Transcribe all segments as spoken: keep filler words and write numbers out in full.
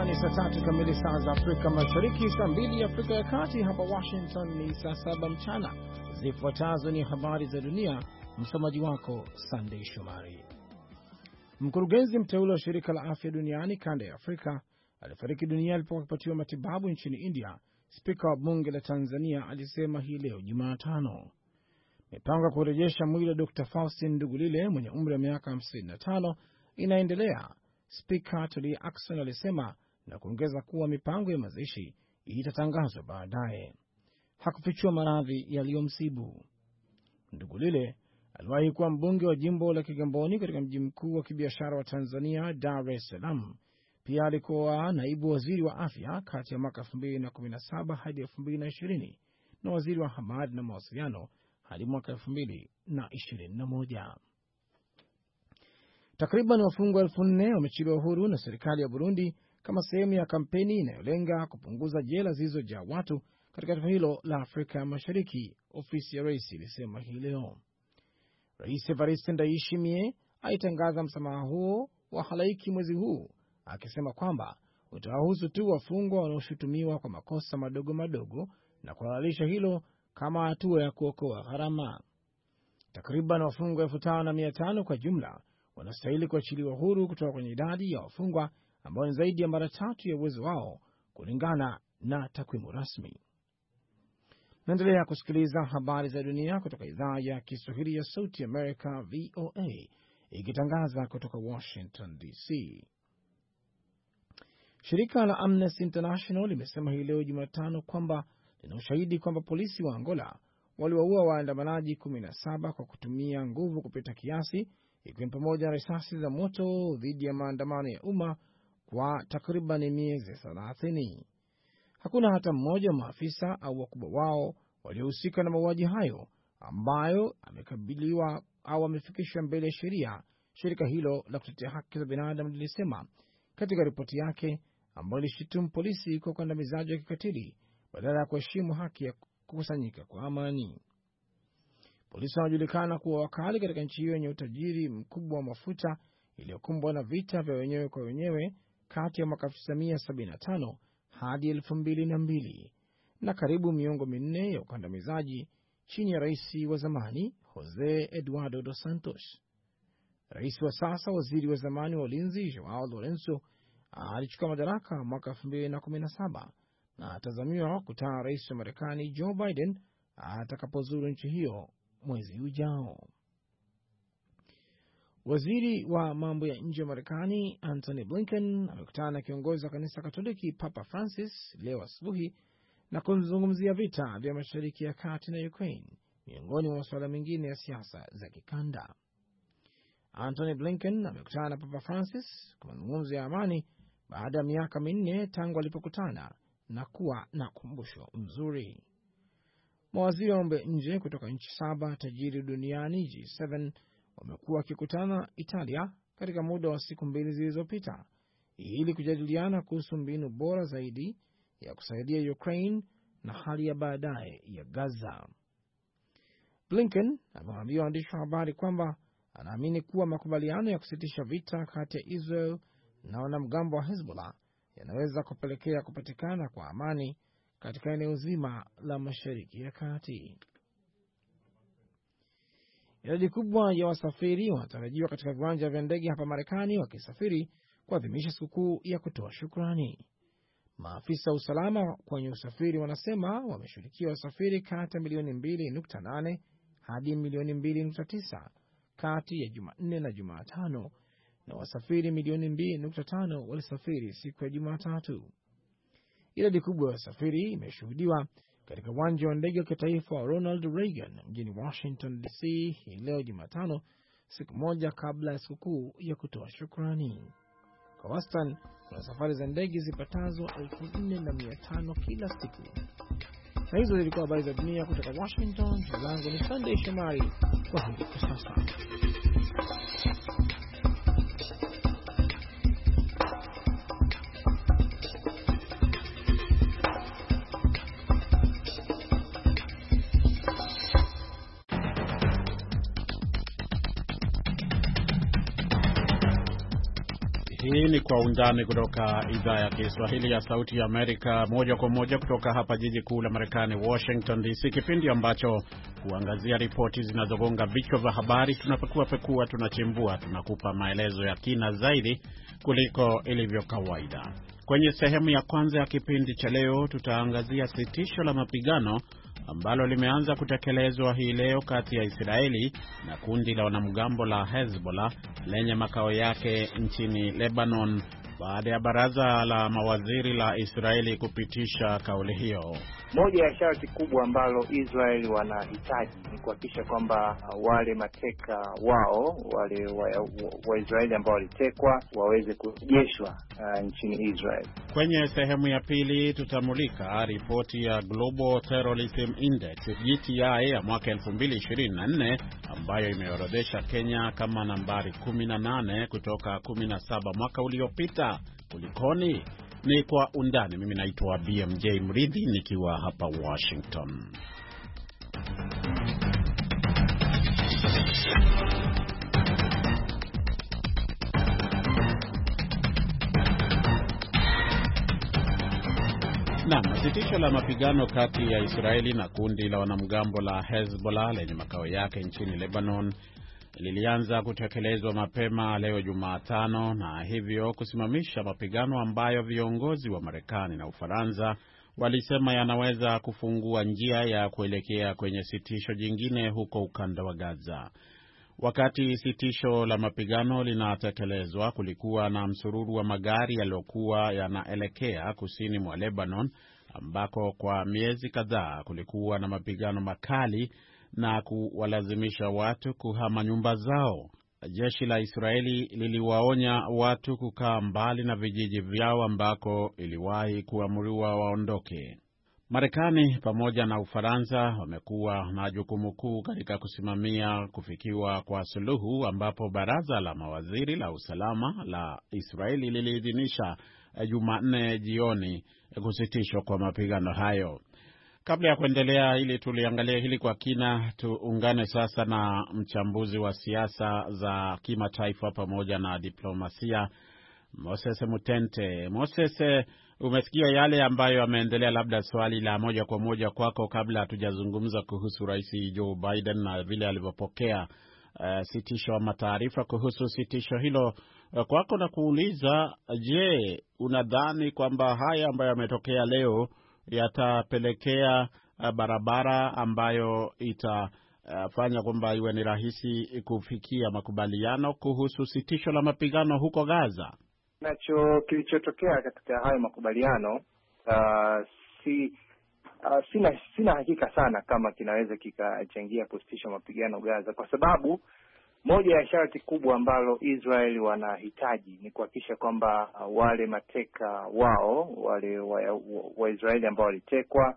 ni saa tatu kamili saa za Afrika Mashariki, saa mbili Afrika ya Kati. Hapa Washington ni saa saba mchana. Zifuatazo ni habari za dunia, msomaji wako Sunday Shomari. Mkurugenzi mteule wa shirika la afya duniani kanda ya Afrika alifariki dunia alipopatiwa matibabu nchini India. Spika wa bunge la Tanzania alisema hii leo Jumatano. Mipango ya kurejesha mwili wa Dokta Faustin Ndugulile mwenye umri wa miaka hamsini na tano inaendelea, Spika Tulia Ackson alisema, na kuongeza kuwa mipango ya mazishi itatangazwa baadaye. Hakufichua maradhi yaliyomsibu. Ndugulile aliwahi kuwa mbunge wa jimbo la Kigamboni katika mji mkuu wa kibiashara wa Tanzania, Dar es Salaam. Pia alikuwa naibu waziri wa afya kati ya mwaka elfu mbili na kumi na saba hadi elfu mbili na ishirini na waziri wa habari na mawasiliano hadi mwaka elfu mbili na ishirini na moja. Takriban wafungwa elfu nne wamechiliwa huru na serikali ya Burundi kama sehemu ya kampeni inayolenga kupunguza jela zilizojaa watu katika taifa hilo la Afrika Mashariki, ofisi ya rais ilisema hii leo. Rais Evariste Ndayishimiye alitangaza msamaha huo wa halaiki mwezi huu, akisema kwamba utawahusu tu wafungwa wanaoshutumiwa kwa makosa madogo madogo na kuhalalisha hilo kama hatua ya kuokoa gharama. Takriban wafungwa elfu tano na mia tano kwa jumla wanastahili kuachiliwa huru kutoka kwenye idadi ya wafungwa ambao ni zaidi ya mara tatu ya uwezo wao kulingana na takwimu rasmi. Naendelea kusikiliza habari za dunia kutoka idhaa ya Kiswahili ya Sauti Amerika, V O A, ikitangaza kutoka Washington D C. Shirika la Amnesty International limesema hii leo Jumatano kwamba lina ushahidi kwamba polisi wa Angola waliwaua waandamanaji kumi na saba kwa kutumia nguvu kupita kiasi, ikiwa pamoja na risasi za moto dhidi ya maandamano ya umma kwa takriban miezi thelathini. Hakuna hata mmoja wa maafisa au wakubwa wao waliohusika na mauaji hayo ambayo amekabiliwa au amefikishwa mbele ya sheria, shirika hilo la kutetea haki za binadamu lilisema katika ripoti yake, ambayo ilishutumu polisi kwa ukandamizaji wa kikatili badala ya kuheshimu haki ya kukusanyika kwa amani. Polisi wanajulikana kuwa wakali katika nchi hiyo yenye utajiri mkubwa wa mafuta iliyokumbwa na vita vya wenyewe kwa wenyewe kati ya mwaka elfu tisa mia sabini na tano hadi elfu mbili na mbili na karibu miongo minne ya ukandamizaji chini ya rais wa zamani Jose Eduardo dos Santos. Rais wa sasa, waziri wa zamani wa ulinzi Joao Lorenzo, alichukua madaraka mwaka elfu mbili na kumi na saba na atazamiwa kutana rais wa Marekani Joe Biden atakapozuru nchi hiyo mwezi ujao. Waziri wa mambo ya nje wa Marekani Antony Blinken amekutana na kiongozi wa kanisa Katoliki Papa Francis leo asubuhi na kuzungumzia vita vya Mashariki ya Kati na Ukraine, miongoni mwa masuala mengine ya siasa za kikanda. Antony Blinken amekutana na Papa Francis kwa mazungumzo ya amani baada ya miaka minne tangu alipokutana na kuwa na kumbusho mzuri. Mawaziri wa mambo ya nje kutoka nchi saba tajiri duniani G saba wamekuwa wakikutana Italia katika muda wa siku mbili zilizopita ili kujadiliana kuhusu mbinu bora zaidi ya kusaidia Ukraine na hali ya baadaye ya Gaza. Blinken amewaambia waandishi wa habari kwamba anaamini kuwa makubaliano ya kusitisha vita kati ya Israel na wanamgambo wa Hezbollah yanaweza kupelekea kupatikana kwa amani katika eneo zima la Mashariki ya Kati. Idadi kubwa ya wasafiri wanatarajiwa katika viwanja vya ndege hapa Marekani wakisafiri kuadhimisha sikukuu ya kutoa shukrani. Maafisa wa usalama kwenye usafiri wanasema wameshughulikia wasafiri kati ya milioni mbili nukta nane hadi milioni mbili nukta tisa kati ya Jumanne na Jumatano, na wasafiri milioni mbili nukta tano walisafiri siku ya Jumatatu. Idadi kubwa ya wasafiri imeshuhudiwa katika uwanja wa ndege wa kitaifa wa Ronald Reagan mjini Washington D C hii leo Jumatano, siku moja kabla ya sikukuu ya kutoa shukrani. Kwa wastani kuna safari za ndege zipatazo elfu nne na mia tano kila siku. Na hizo zilikuwa habari za dunia kutoka Washington. Jina langu ni Sunday Shomari. Kwa heri kwa sasa. Hii ni Kwa Undani kutoka idhaa ya Kiswahili ya Sauti ya Amerika, moja kwa moja kutoka hapa jiji kuu la Marekani, Washington D C, kipindi ambacho huangazia ripoti zinazogonga vichwa vya habari. Tunapekua pekua, tunachimbua, tunakupa maelezo ya kina zaidi kuliko ilivyo kawaida. Kwenye sehemu ya kwanza ya kipindi cha leo, tutaangazia sitisho la mapigano ambalo limeanza kutekelezwa hii leo kati ya Israeli na kundi la wanamgambo la Hezbollah lenye makao yake nchini Lebanon, baada ya baraza la mawaziri la Israeli kupitisha kauli hiyo. Moja ya sharti kubwa ambalo Israeli wanahitaji ni kuhakikisha kwamba wale mateka wao, wale Waisraeli wa ambao walitekwa, waweze kurejeshwa uh, nchini Israeli. Kwenye sehemu ya pili tutamulika ripoti ya Global Terrorism Index G T I ya mwaka elfu mbili ishirini na nne ambayo imeorodhesha Kenya kama nambari kumi na nane kutoka kumi na saba mwaka uliopita. Kulikoni? Ni Kwa Undani. Mimi naitwa B M J Mridhi nikiwa hapa Washington. Na sitisho la mapigano kati ya Israeli na kundi la wanamgambo la Hezbollah lenye makao yake nchini Lebanon lilianza kutekelezwa mapema leo Jumatano, na hivyo kusimamisha mapigano ambayo viongozi wa Marekani na Ufaransa walisema yanaweza kufungua njia ya kuelekea kwenye sitisho jingine huko ukanda wa Gaza. Wakati sitisho la mapigano linatekelezwa, kulikuwa na msururu wa magari yaliyokuwa yanaelekea kusini mwa Lebanon, ambako kwa miezi kadhaa kulikuwa na mapigano makali na kuwalazimisha watu kuhama nyumba zao. Jeshi la Israeli liliwaonya watu kukaa mbali na vijiji vyao ambako iliwahi kuamuriwa waondoke. Marekani pamoja na Ufaransa wamekuwa na jukumu kuu katika kusimamia kufikiwa kwa suluhu, ambapo baraza la mawaziri la usalama la Israeli liliidhinisha Jumanne jioni kusitishwa kwa mapigano hayo. Kabla ya kuendelea ili tuliangalia hili kwa kina, tuungane sasa na mchambuzi wa siasa za kimataifa pamoja na diplomasia, Moses Mutente. Moses, umesikia yale ambayo yameendelea. Labda swali la moja kwa moja kwako kabla hatujazungumza kuhusu Rais Joe Biden na vile alivyopokea uh, sitisho ama taarifa kuhusu sitisho hilo. Uh, kwako na kuuliza, je, unadhani kwamba haya ambayo yametokea leo yatapelekea uh, barabara ambayo itafanya uh, kwamba iwe ni rahisi kufikia makubaliano kuhusu sitisho la mapigano huko Gaza? Nacho kilichotokea katika hayo makubaliano uh, si uh, sina sina hakika sana kama kinaweza kikachangia kusitisha mapigano Gaza, kwa sababu moja ya sharti kubwa ambalo Israeli wanahitaji ni kuhakikisha kwamba uh, wale mateka wao, wale Waisraeli wa ambao walitekwa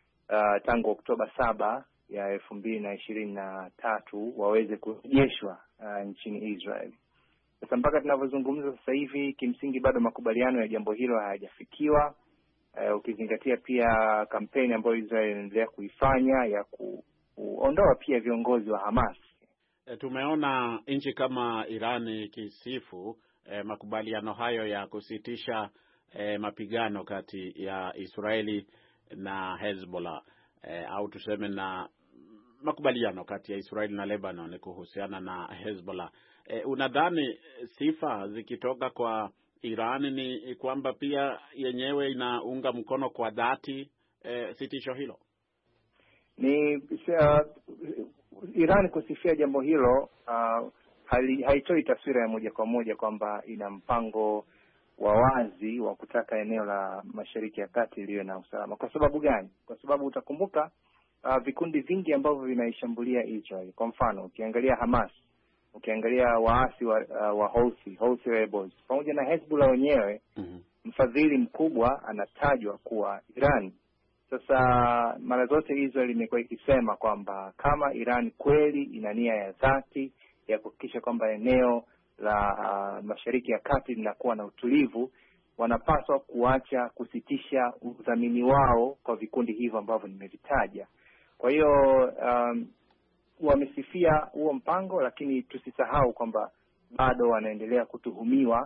uh, tangu Oktoba saba ya elfu mbili na ishirini na tatu waweze kurejeshwa uh, nchini Israeli. Sasa mpaka tunavyozungumza sasa hivi, kimsingi bado makubaliano ya jambo hilo hayajafikiwa. Uh, ukizingatia pia kampeni ambayo Israeli inaendelea kuifanya ya ku, kuondoa pia viongozi wa Hamas. E, tumeona nchi kama Irani ikisifu e, makubaliano hayo ya kusitisha e, mapigano kati ya Israeli na Hezbollah, e, au tuseme na makubaliano kati ya Israeli na Lebanon kuhusiana na Hezbollah. E, unadhani sifa zikitoka kwa Iran ni kwamba pia yenyewe inaunga mkono kwa dhati e, sitisho hilo? Ni uh, Iran kusifia jambo hilo uh, haitoi taswira ya moja kwa moja kwamba ina mpango wa wazi wa kutaka eneo la Mashariki ya Kati liwe na usalama. Kwa sababu gani? Kwa sababu utakumbuka uh, vikundi vingi ambavyo vinaishambulia Israel. Kwa mfano, ukiangalia Hamas, ukiangalia waasi wa, uh, wa Houthi, Houthi rebels, pamoja na Hezbollah wenyewe, mm-hmm. mfadhili mkubwa anatajwa kuwa Iran. Sasa mara zote Israel imekuwa ikisema kwamba kama Iran kweli ina nia ya dhati ya kuhakikisha kwamba eneo la uh, Mashariki ya Kati linakuwa na utulivu, wanapaswa kuacha kusitisha udhamini wao kwa vikundi hivyo ambavyo nimevitaja. Kwa hiyo um, wamesifia huo mpango, lakini tusisahau kwamba bado wanaendelea kutuhumiwa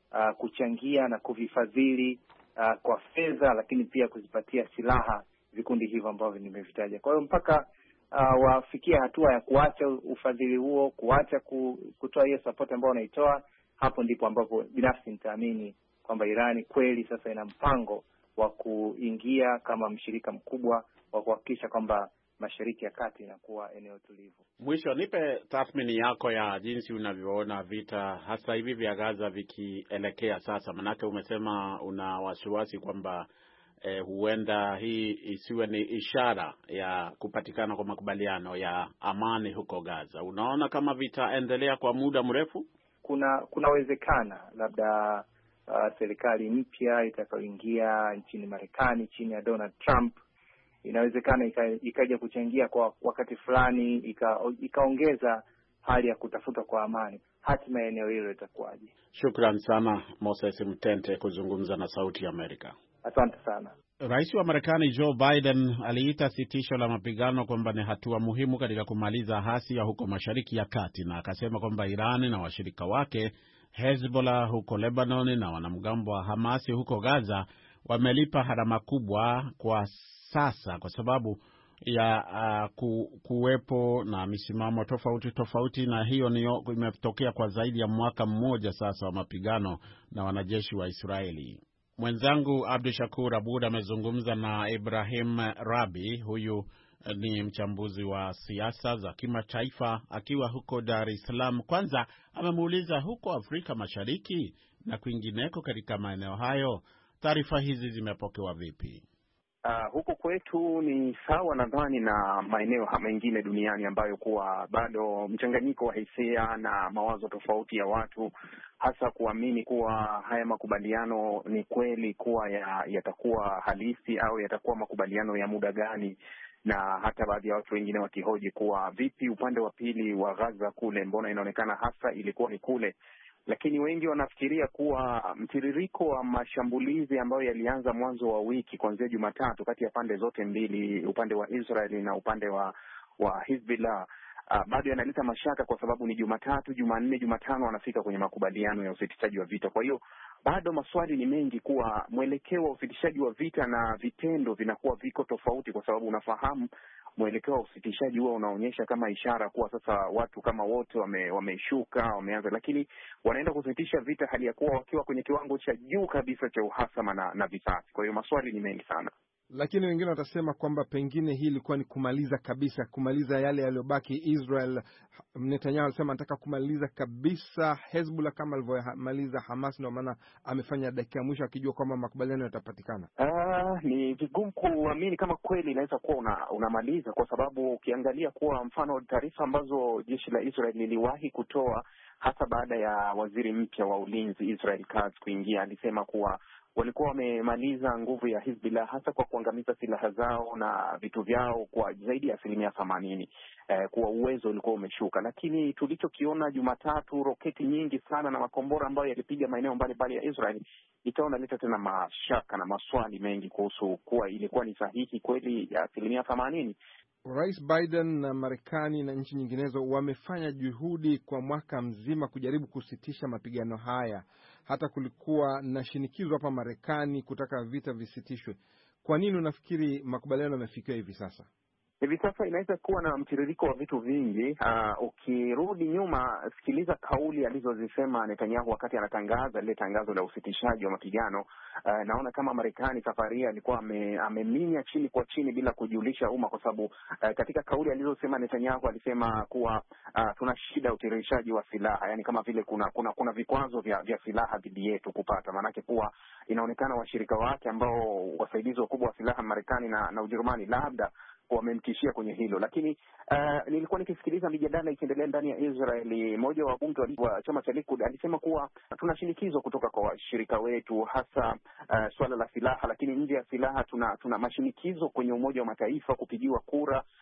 uh, kuchangia na kuvifadhili uh, kwa fedha, lakini pia kuzipatia silaha vikundi hivyo ambavyo nimevitaja. Kwa hiyo mpaka uh, wafikia hatua ya kuacha ufadhili huo, kuacha kutoa hiyo support ambayo wanaitoa, hapo ndipo ambapo binafsi nitaamini kwamba Irani kweli sasa ina mpango wa kuingia kama mshirika mkubwa wa kuhakikisha kwamba Mashariki ya Kati inakuwa eneo tulivu. Mwisho, nipe tathmini yako ya jinsi unavyoona vita hasa hivi vya Gaza vikielekea sasa. Manake umesema una wasiwasi kwamba eh, huenda hii isiwe ni ishara ya kupatikana kwa makubaliano ya amani huko Gaza. Unaona kama vitaendelea kwa muda mrefu? Kuna kunawezekana labda uh, serikali mpya itakayoingia nchini Marekani chini ya Donald Trump inawezekana ikaja kuchangia kwa wakati fulani, ikaongeza ika hali ya kutafuta kwa amani. Hatima eneo hilo itakuwaje? Shukran sana Moses Mtente kuzungumza na Sauti ya Amerika. Asante sana. Rais wa Marekani Joe Biden aliita sitisho la mapigano kwamba ni hatua muhimu katika kumaliza hasia huko Mashariki ya Kati, na akasema kwamba Irani na washirika wake Hezbollah huko Lebanon na wanamgambo wa Hamasi huko Gaza wamelipa gharama kubwa kwa sasa kwa sababu ya uh, ku, kuwepo na misimamo tofauti tofauti, na hiyo ni imetokea kwa zaidi ya mwaka mmoja sasa wa mapigano na wanajeshi wa Israeli. Mwenzangu Abdu Shakur Abud amezungumza na Ibrahim Rabi, huyu ni mchambuzi wa siasa za kimataifa akiwa huko Dar es Salaam. Kwanza amemuuliza huko Afrika Mashariki na kwingineko katika maeneo hayo, taarifa hizi zimepokewa vipi? Uh, huko kwetu ni sawa nadhani na maeneo mengine duniani ambayo kuwa bado mchanganyiko wa hisia na mawazo tofauti ya watu, hasa kuamini kuwa haya makubaliano ni kweli kuwa yatakuwa ya halisi au yatakuwa makubaliano ya muda gani, na hata baadhi ya watu wengine wakihoji kuwa vipi upande wa pili wa Gaza kule, mbona inaonekana hasa ilikuwa ni kule. Lakini wengi wanafikiria kuwa mtiririko wa mashambulizi ambayo yalianza mwanzo wa wiki kuanzia Jumatatu kati ya pande zote mbili, upande wa Israeli na upande wa wa Hezbollah, uh, bado yanaleta mashaka kwa sababu ni Jumatatu, Jumanne, Jumatano wanafika kwenye makubaliano ya usitishaji wa vita. Kwa hiyo bado maswali ni mengi kuwa mwelekeo wa usitishaji wa vita na vitendo vinakuwa viko tofauti, kwa sababu unafahamu mwelekeo wa usitishaji huo unaonyesha kama ishara kuwa sasa watu kama wote wame, wameshuka, wameanza, lakini wanaenda kusitisha vita hali ya kuwa wakiwa kwenye kiwango cha juu kabisa cha uhasama na, na visasi. Kwa hiyo maswali ni mengi sana. Lakini wengine watasema kwamba pengine hii ilikuwa ni kumaliza kabisa, kumaliza yale yaliyobaki. Israel, Netanyahu alisema anataka kumaliza kabisa Hezbollah kama alivyomaliza Hamas, ndio maana amefanya dakika mwisho akijua kwamba makubaliano yatapatikana. Ah, ni vigumu kuamini kama kweli inaweza kuwa una, unamaliza, kwa sababu ukiangalia kuwa mfano taarifa ambazo jeshi la Israel liliwahi kutoa hasa baada ya waziri mpya wa ulinzi Israel Katz kuingia, alisema kuwa walikuwa wamemaliza nguvu ya Hezbollah hasa kwa kuangamiza silaha zao na vitu vyao kwa zaidi ya asilimia themanini, eh, kuwa uwezo ulikuwa umeshuka. Lakini tulichokiona Jumatatu, roketi nyingi sana na makombora ambayo yalipiga maeneo mbalimbali ya Israel, ikawa inaleta tena mashaka na maswali mengi kuhusu kuwa ilikuwa ni sahihi kweli ya asilimia themanini. Rais Biden na Marekani na nchi nyinginezo wamefanya juhudi kwa mwaka mzima kujaribu kusitisha mapigano haya. Hata kulikuwa na shinikizo hapa Marekani kutaka vita visitishwe. Kwa nini unafikiri makubaliano yamefikiwa hivi sasa? Hivi sasa inaweza kuwa na mtiririko wa vitu vingi. Uh, ukirudi nyuma, sikiliza kauli alizozisema Netanyahu wakati anatangaza lile tangazo la usitishaji wa mapigano. Uh, naona kama Marekani safari alikuwa ameminya chini kwa chini bila kujulisha umma, kwa sababu uh, katika kauli alizosema Netanyahu alisema kuwa uh, tuna shida utiririshaji wa silaha, yani kama vile kuna kuna kuna vikwazo vya vya silaha dhidi yetu kupata. Maanake kuwa inaonekana washirika wake ambao wasaidizi wakubwa wa silaha Marekani na, na Ujerumani labda wamemtishia kwenye hilo. Lakini uh, nilikuwa nikisikiliza mijadala ikiendelea ndani ya Israeli, mmoja wa wabunge wa chama cha Likud alisema kuwa tuna shinikizo kutoka kwa washirika wetu, hasa uh, swala la silaha, lakini nje ya silaha tuna tuna mashinikizo kwenye Umoja wa Mataifa kupigiwa kura uh,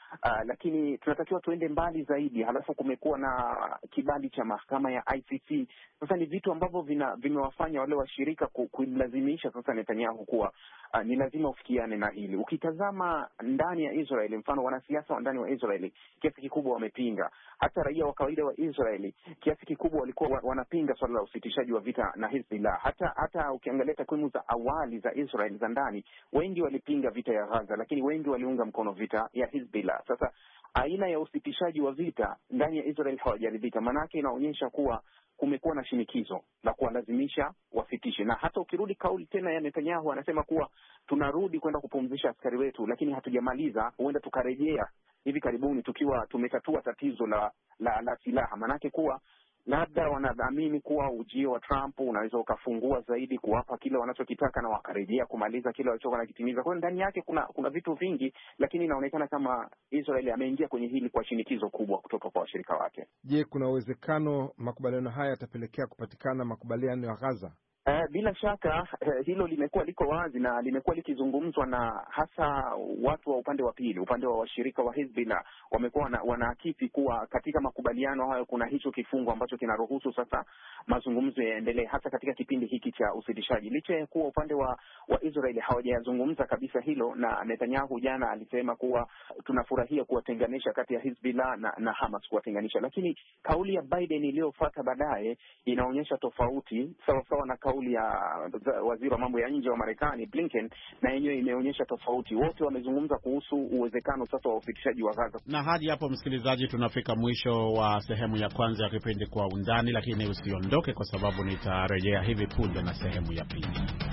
lakini tunatakiwa tuende mbali zaidi. Halafu kumekuwa na kibali cha mahakama ya I C C. Sasa ni vitu ambavyo vina vimewafanya wale washirika kuilazimisha sasa Netanyahu kuwa uh, ni lazima ufikiane na hili. Ukitazama ndani ya Israeli, mfano wanasiasa wa ndani wa Israeli kiasi kikubwa wamepinga. Hata raia wa kawaida wa Israeli kiasi kikubwa walikuwa wanapinga swala la usitishaji wa vita na Hezbollah. Hata hata ukiangalia takwimu za awali za Israeli za ndani, wengi walipinga vita ya Gaza, lakini wengi waliunga mkono vita ya Hezbollah. Sasa aina ya usitishaji wa vita ndani ya Israel hawajaridhika, manake inaonyesha kuwa kumekuwa na shinikizo la kuwalazimisha wasitishe. Na hata ukirudi kauli tena ya Netanyahu, anasema kuwa tunarudi kwenda kupumzisha askari wetu, lakini hatujamaliza, huenda tukarejea hivi karibuni tukiwa tumetatua tatizo la la, la silaha. Manake kuwa labda wanadhamini kuwa ujio wa Trump unaweza ukafungua zaidi kuwapa kile wanachokitaka na wakarejea kumaliza kile walichokuwa nakitimiza. Kwa hiyo ndani yake kuna kuna vitu vingi, lakini inaonekana kama Israeli ameingia kwenye hili kwa shinikizo kubwa kutoka kwa washirika wake. Je, kuna uwezekano makubaliano haya yatapelekea kupatikana makubaliano ya Gaza? Uh, bila shaka uh, hilo limekuwa liko wazi na limekuwa likizungumzwa na hasa watu wa upande wa pili, upande wa washirika wa Hezbollah wamekuwa wanaakisi kuwa katika makubaliano hayo kuna hicho kifungu ambacho kinaruhusu sasa mazungumzo yaendelee hasa katika kipindi hiki cha usitishaji. Licha ya kuwa upande wa wa Israeli hawajazungumza kabisa hilo, na Netanyahu jana alisema kuwa tunafurahia kuwatenganisha kati ya Hezbollah na, na Hamas kuwatenganisha, lakini kauli ya Biden iliyofuata baadaye inaonyesha tofauti, sawa sawa na kauli ya waziri wa mambo ya nje wa Marekani Blinken, na yenyewe imeonyesha tofauti. Wote wamezungumza kuhusu uwezekano sasa wa usitishaji wa Gaza. Na hadi hapo, msikilizaji, tunafika mwisho wa sehemu ya kwanza ya kipindi Kwa Undani, lakini usiondoke kwa sababu nitarejea hivi punde na sehemu ya pili.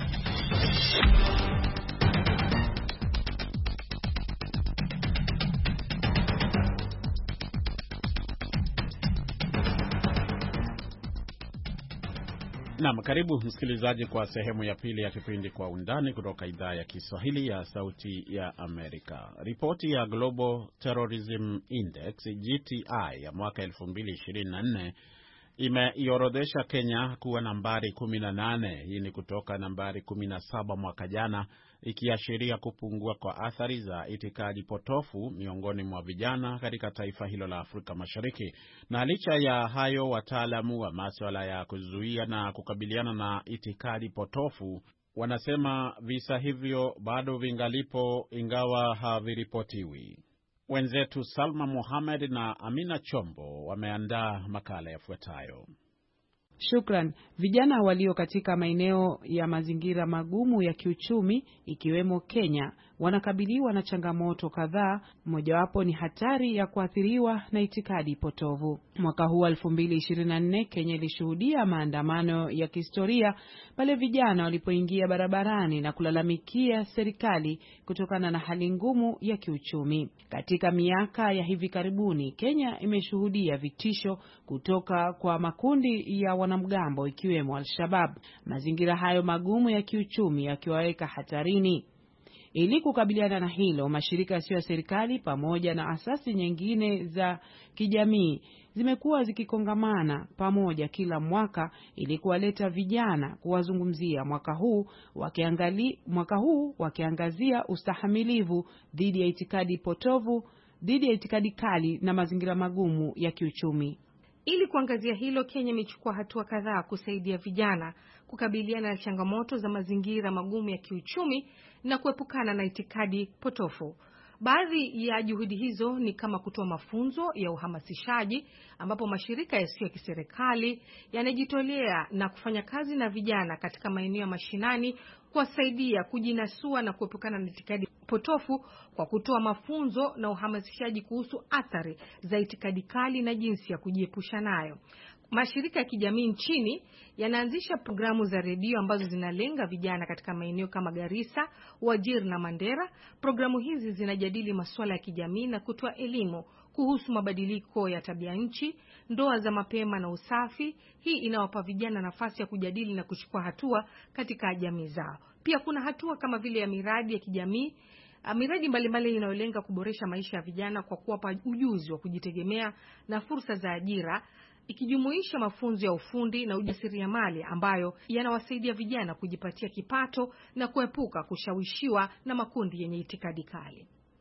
Naam, karibu msikilizaji kwa sehemu ya pili ya kipindi Kwa Undani kutoka idhaa ya Kiswahili ya Sauti ya Amerika. Ripoti ya Global Terrorism Index G T I ya mwaka elfu mbili ishirini na nne imeiorodhesha Kenya kuwa nambari kumi na nane. Hii ni kutoka nambari kumi na saba mwaka jana, ikiashiria kupungua kwa athari za itikadi potofu miongoni mwa vijana katika taifa hilo la Afrika Mashariki. Na licha ya hayo, wataalamu wa masuala ya kuzuia na kukabiliana na itikadi potofu wanasema visa hivyo bado vingalipo, ingawa haviripotiwi. Wenzetu Salma Mohamed na Amina Chombo wameandaa makala yafuatayo. Shukran. Vijana walio katika maeneo ya mazingira magumu ya kiuchumi ikiwemo Kenya wanakabiliwa na changamoto kadhaa, mojawapo ni hatari ya kuathiriwa na itikadi potovu. Mwaka huu elfu mbili ishirini na nne Kenya ilishuhudia maandamano ya kihistoria pale vijana walipoingia barabarani na kulalamikia serikali kutokana na hali ngumu ya kiuchumi. Katika miaka ya hivi karibuni, Kenya imeshuhudia vitisho kutoka kwa makundi ya wanamgambo ikiwemo Al-Shabaab. Mazingira hayo magumu ya kiuchumi yakiwaweka hatarini. Ili kukabiliana na hilo, mashirika yasiyo ya serikali pamoja na asasi nyingine za kijamii zimekuwa zikikongamana pamoja kila mwaka ili kuwaleta vijana kuwazungumzia. Mwaka huu wakiangalia mwaka huu wakiangazia ustahamilivu dhidi ya itikadi potovu, dhidi ya itikadi kali na mazingira magumu ya kiuchumi. Ili kuangazia hilo, Kenya imechukua hatua kadhaa kusaidia vijana kukabiliana na changamoto za mazingira magumu ya kiuchumi na kuepukana na itikadi potofu. Baadhi ya juhudi hizo ni kama kutoa mafunzo ya uhamasishaji, ambapo mashirika yasiyo ya kiserikali yanajitolea na kufanya kazi na vijana katika maeneo ya mashinani kuwasaidia kujinasua na kuepukana na itikadi potofu kwa kutoa mafunzo na uhamasishaji kuhusu athari za itikadi kali na jinsi ya kujiepusha nayo. Mashirika ya kijamii nchini yanaanzisha programu za redio ambazo zinalenga vijana katika maeneo kama Garissa, Wajir na Mandera. Programu hizi zinajadili masuala ya kijamii na kutoa elimu kuhusu mabadiliko ya tabia nchi, ndoa za mapema na usafi. Hii inawapa vijana nafasi ya kujadili na kuchukua hatua katika jamii zao. Pia kuna hatua kama vile ya miradi ya kijamii, miradi mbalimbali inayolenga kuboresha maisha ya vijana kwa kuwapa ujuzi wa kujitegemea na fursa za ajira, ikijumuisha mafunzo ya ufundi na ujasiriamali ambayo yanawasaidia vijana kujipatia kipato na kuepuka kushawishiwa na makundi yenye itikadi kali.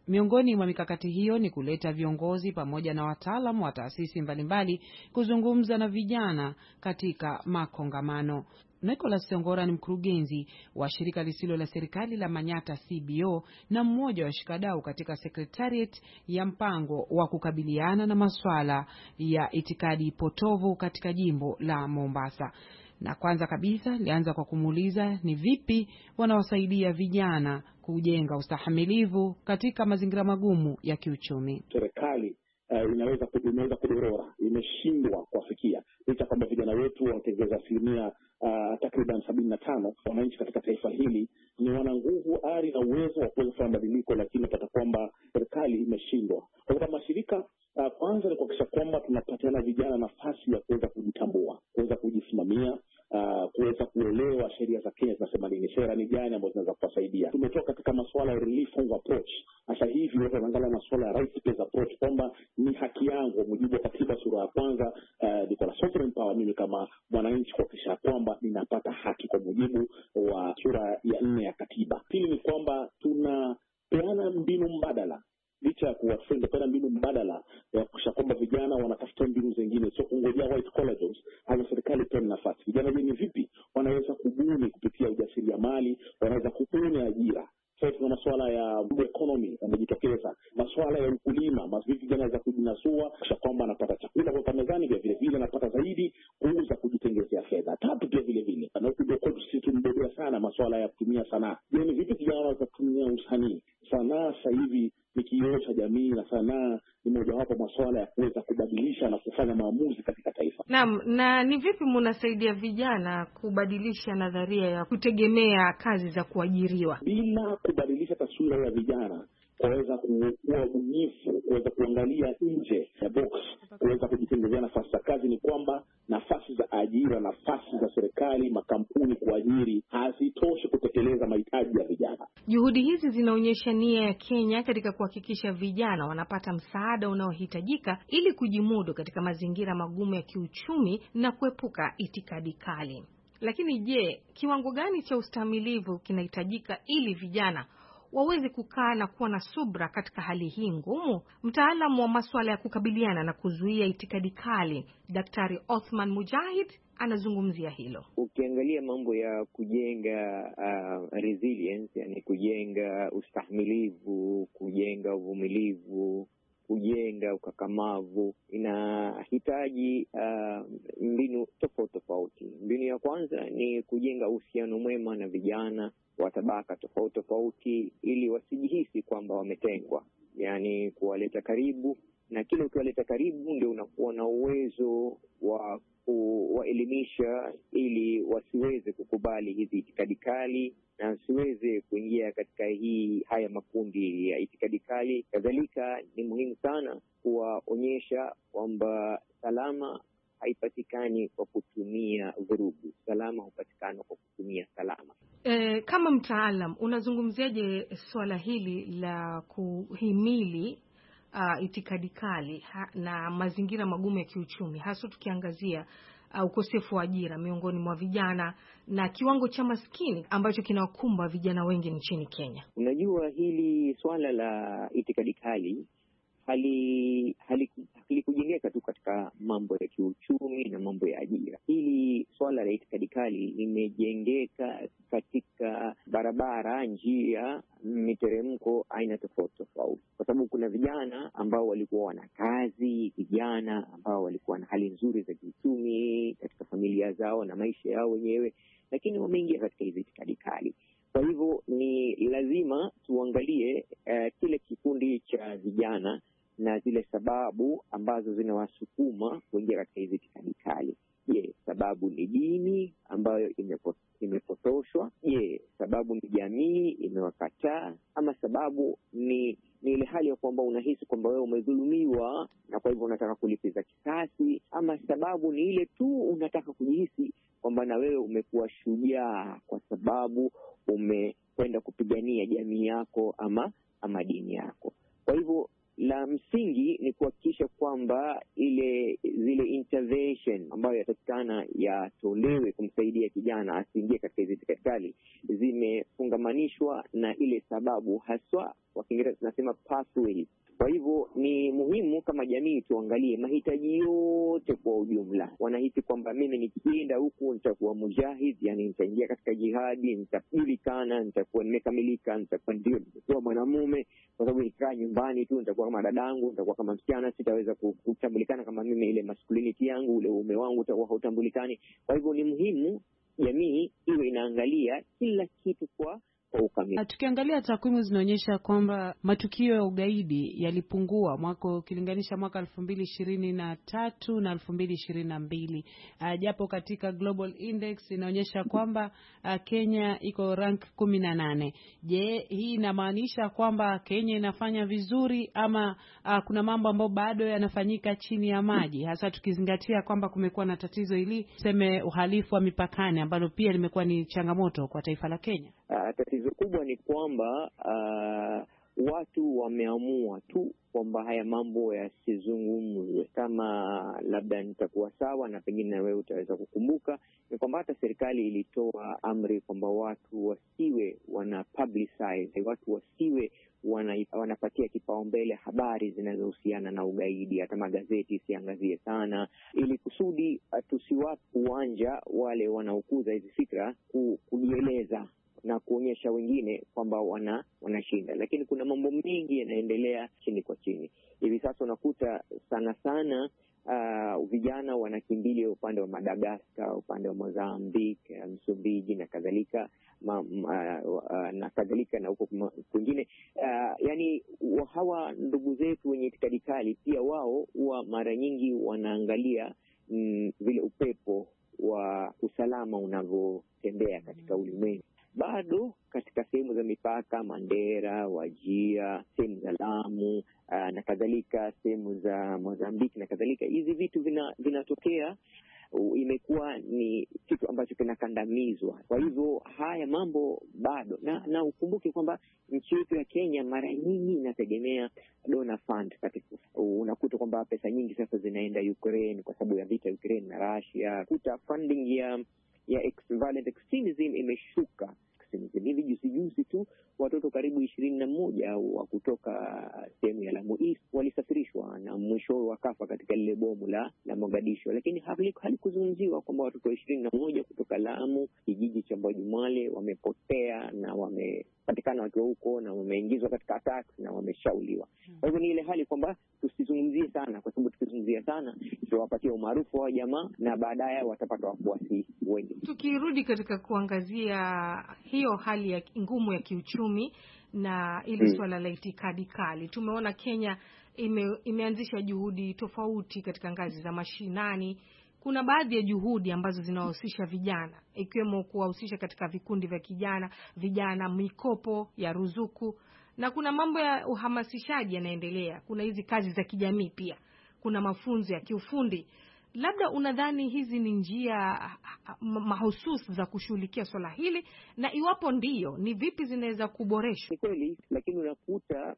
Miongoni mwa mikakati hiyo ni kuleta viongozi pamoja na wataalamu wa taasisi mbalimbali kuzungumza na vijana katika makongamano. Nicholas Songora ni mkurugenzi wa shirika lisilo la serikali la Manyata C B O na mmoja wa washikadau katika secretariat ya mpango wa kukabiliana na masuala ya itikadi potovu katika jimbo la Mombasa. Na kwanza kabisa lianza kwa kumuuliza ni vipi wanawasaidia vijana kujenga ustahimilivu katika mazingira magumu ya kiuchumi. Serikali uh, inaweza inaweza kudorora, imeshindwa kuwafikia licha kwamba vijana wetu wanaongeza asilimia uh, takriban sabini na tano. Wananchi katika taifa hili ni wana nguvu, ari na uwezo wa kuweza kufanya mabadiliko, lakini pata kwamba serikali imeshindwa. Kwa sababu mashirika uh, kwanza ni kuhakikisha kwamba tunapatiana vijana nafasi ya kuweza kujitambua, kuweza kujisimamia, Uh, kuweza kuelewa sheria za Kenya zinasema nini, sera ni gani ambazo zinaweza kuwasaidia. Tumetoka katika masuala ya relief approach, sasa hivi watu wanaangalia masuala ya right based approach, kwamba ni haki yangu mujibu wa katiba sura ya kwanza, uh, niko na sovereign power mimi kama mwananchi kuhakikisha kwamba ninapata haki kwa mujibu wa sura ya nne ya katiba. Pili ni kwamba tunapeana mbinu mbadala, licha ya kuwafunza kwa mbinu mbadala ya kuhakikisha kwamba vijana wanatafuta mbinu zingine, sio kungojea white collar jobs. Hata serikali pia nafasi vijana ni vipi wanaweza kubuni kupitia ujasiriamali, wanaweza kubuni ajira. Sasa tuna masuala ya economy yanajitokeza, masuala ya ukulima, mavipi vijana wanaweza kujinasua kisha kwamba anapata chakula kwa mezani, vile vile vile anapata zaidi kuuza, kujitengezea fedha. Tatu pia vile vile na ukubwa kwetu sisi tumebobea sana masuala ya kutumia sanaa. Je, ni vipi vijana wanaweza kutumia usanii? Sanaa sasa hivi ni kioo cha jamii na sanaa ni mojawapo masuala ya kuweza kubadilisha na kufanya maamuzi katika taifa. Naam, na ni vipi mnasaidia vijana kubadilisha nadharia ya kutegemea kazi za kuajiriwa? Bila kubadilisha taswira ya vijana kuweza kuwa ubunifu, kuweza kuangalia nje ya box, kuweza kujitengezea nafasi za kazi, ni kwamba nafasi za ajira, nafasi za serikali, makampuni kuajiri hazitoshi kutekeleza mahitaji ya vijana. Juhudi hizi zinaonyesha nia ya Kenya katika kuhakikisha vijana wanapata msaada unaohitajika ili kujimudu katika mazingira magumu ya kiuchumi na kuepuka itikadi kali. Lakini je, kiwango gani cha ustahimilivu kinahitajika ili vijana waweze kukaa na kuwa na subra katika hali hii ngumu? Mtaalamu wa masuala ya kukabiliana na kuzuia itikadi kali, Daktari Othman Mujahid, anazungumzia hilo. Ukiangalia mambo ya kujenga uh, resilience, yani kujenga ustahimilivu, kujenga uvumilivu, kujenga ukakamavu, inahitaji uh, mbinu tofauti tofauti. Mbinu ya kwanza ni kujenga uhusiano mwema na vijana wa tabaka tofauti tofauti ili wasijihisi kwamba wametengwa, yani kuwaleta karibu, na kile ukiwaleta karibu ndio unakuwa na uwezo wa kuwaelimisha ili wasiweze kukubali hizi itikadi kali na wasiweze kuingia katika hii haya makundi ya itikadi kali. Kadhalika ni muhimu sana kuwaonyesha kwamba salama haipatikani kwa kutumia vurugu, salama hupatikana kwa kutumia salama. E, kama mtaalam unazungumziaje swala hili la kuhimili uh, itikadi kali ha, na mazingira magumu ya kiuchumi, hasa tukiangazia uh, ukosefu wa ajira miongoni mwa vijana na kiwango cha maskini ambacho kinawakumba vijana wengi nchini Kenya? Unajua, hili swala la itikadi kali hali halikujengeka tu katika mambo ya kiuchumi na mambo ya ajira. Hili swala la itikadi kali limejengeka katika barabara, njia, miteremko aina tofauti tofauti, kwa sababu kuna vijana ambao walikuwa wana kazi, vijana ambao walikuwa na hali nzuri za kiuchumi katika familia zao na maisha yao wenyewe, lakini wameingia katika hizo itikadi kali. Kwa hivyo ni lazima tuangalie uh, kile kikundi cha vijana na zile sababu ambazo zinawasukuma kuingia katika hizi itikadi kali. Je, sababu ni dini ambayo imepotoshwa? Je, sababu ni jamii imewakataa? Ama sababu ni ni ile hali ya kwamba unahisi kwamba wewe umedhulumiwa na kwa hivyo unataka kulipiza kisasi? Ama sababu ni ile tu unataka kujihisi kwamba na wewe umekuwa shujaa kwa sababu umekwenda kupigania jamii yako ama ama dini yako? Kwa hivyo la msingi ni kuhakikisha kwamba ile zile intervention ambayo yatakikana yatolewe kumsaidia kijana asiingie katika hizi itikadi kali zimefungamanishwa na ile sababu, haswa kwa Kiingereza tunasema pathways. Kwa hivyo ni muhimu kama jamii tuangalie mahitaji yote kwa ujumla. Wanahisi kwamba mimi nikienda huku nitakuwa mujahid, yani nitaingia katika jihadi, nitajulikana, nitakuwa nimekamilika, nitakuwa ndio nitakuwa mwanamume, kwa sababu nikaa nyumbani tu nitakuwa kama dadangu, nitakuwa kama msichana, sitaweza kutambulikana kama mimi, ile masculinity yangu, ule uume wangu utakuwa hautambulikani. Kwa hivyo ni muhimu jamii iwe inaangalia kila kitu kwa ukamilifu. Tukiangalia takwimu zinaonyesha kwamba matukio ya ugaidi yalipungua mwaka ukilinganisha mwaka elfu mbili ishirini na tatu na elfu mbili ishirini na mbili. Uh, japo katika Global Index inaonyesha kwamba uh, Kenya iko rank kumi na nane. Je, hii inamaanisha kwamba Kenya inafanya vizuri ama uh, kuna mambo ambayo bado yanafanyika chini ya maji, hasa tukizingatia kwamba kumekuwa na tatizo hili tuseme uhalifu wa mipakani ambalo pia limekuwa ni changamoto kwa taifa la Kenya? Uh, tatizo kubwa ni kwamba uh, watu wameamua tu kwamba haya mambo yasizungumzwe. Kama labda nitakuwa sawa na pengine na wewe utaweza kukumbuka, ni kwamba hata serikali ilitoa amri kwamba watu wasiwe wana publicize, watu wasiwe wana, wanapatia kipaumbele habari zinazohusiana na ugaidi. Hata magazeti siangazie sana, ili kusudi tusiwape uwanja wale wanaokuza hizi fikra kujieleza na kuonyesha wengine kwamba wana wanashinda. Lakini kuna mambo mengi yanaendelea chini kwa chini. Hivi sasa unakuta sana sana uh, vijana wanakimbilia upande wa Madagascar, upande wa Mozambique, Msumbiji na kadhalika ma, ma, uh, na kadhalika na huko kwingine. Uh, yani hawa ndugu zetu wenye itikadi kali pia wao huwa mara nyingi wanaangalia mm, vile upepo wa usalama unavyotembea katika ulimwengu. Bado katika sehemu za mipaka, Mandera, Wajia, sehemu za Lamu uh, na kadhalika, sehemu za Mozambiki na kadhalika, hizi vitu vina vinatokea. Uh, imekuwa ni kitu ambacho kinakandamizwa. Kwa hivyo haya mambo bado na, na ukumbuke kwamba nchi yetu ya Kenya mara nyingi inategemea donor fund katika. Uh, unakuta kwamba pesa nyingi sasa zinaenda Ukraine kwa sababu ya vita Ukraine na Russia. Kuta funding ya ya violent extremism imeshuka. Hivi juzi juzi tu watoto karibu ishirini na moja wa kutoka sehemu ya Lamu East walisafirishwa na mwisho wakafa katika lile bomu la la Mogadishu. Lakini halikuzungumziwa kwamba watoto ishirini na moja kutoka Lamu, kijiji cha Mbojumale, wamepotea na wamepatikana wakiwa huko na wameingizwa katika attacks na wameshauliwa. Kwa hivyo ni ile hali kwamba tusizungumzie sana, kwa sababu tukizungumzia sana tutawapatia umaarufu wa jamaa na baadaye watapata wafuasi wengi. Tukirudi katika kuangazia hiyo hali ya ngumu ya kiuchumi na ile hmm. swala la itikadi kali, tumeona Kenya ime, imeanzisha juhudi tofauti katika ngazi za mashinani. Kuna baadhi ya juhudi ambazo zinawahusisha vijana, ikiwemo kuwahusisha katika vikundi vya kijana, vijana, mikopo ya ruzuku, na kuna mambo ya uhamasishaji yanaendelea. Kuna hizi kazi za kijamii pia, kuna mafunzo ya kiufundi. Labda unadhani hizi ni njia mahususi za kushughulikia swala hili, na iwapo ndiyo, ni vipi zinaweza kuboreshwa? Ni kweli, lakini unakuta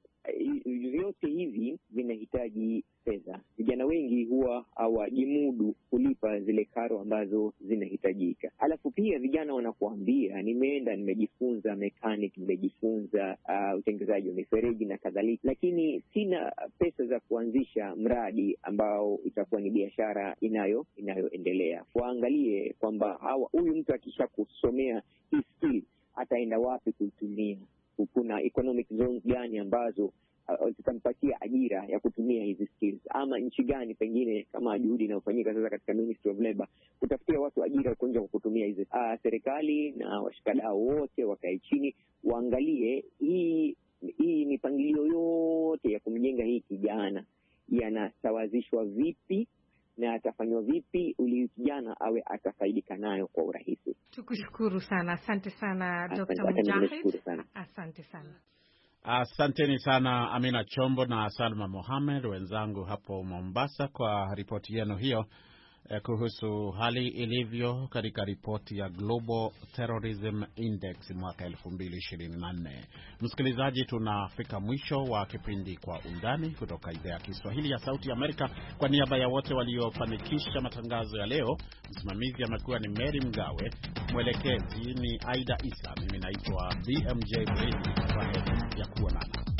vyote hivi vinahitaji fedha. Vijana wengi huwa hawajimudu kulipa zile karo ambazo zinahitajika. Alafu pia vijana wanakuambia nimeenda nimejifunza mechanic, nimejifunza uh, utengenezaji wa mifereji na kadhalika, lakini sina pesa za kuanzisha mradi ambao itakuwa ni biashara inayo inayoendelea. Waangalie kwamba hawa huyu mtu akisha kusomea hii skill ataenda wapi kuitumia. Kuna economic zones gani ambazo uh, zitampatia ajira ya kutumia hizi skills, ama nchi gani pengine kama juhudi inayofanyika sasa katika Ministry of Labor kutafutia watu ajira kwa nje kwa kutumia hizi. Uh, serikali na washikadau wote wakae chini waangalie hii hii mipangilio yote ya kumjenga hii kijana yanasawazishwa vipi na atafanywa vipi ili kijana awe atafaidika nayo kwa urahisi. Tukushukuru sana. Asante sana Doctor Mujahid. Asante sana. Asanteni sana Amina Chombo na Salma Mohamed wenzangu hapo Mombasa kwa ripoti yenu hiyo. eh, kuhusu hali ilivyo katika ripoti ya Global Terrorism Index mwaka elfu mbili ishirini na nne. Msikilizaji, tunafika mwisho wa kipindi Kwa Undani kutoka idhaa ya Kiswahili ya Sauti Amerika. Kwa niaba ya wote waliofanikisha matangazo ya leo, msimamizi amekuwa ni Mary Mgawe, mwelekezi ni Aida Isa, mimi naitwa B M J Brady. Kwa heri ya kuonana.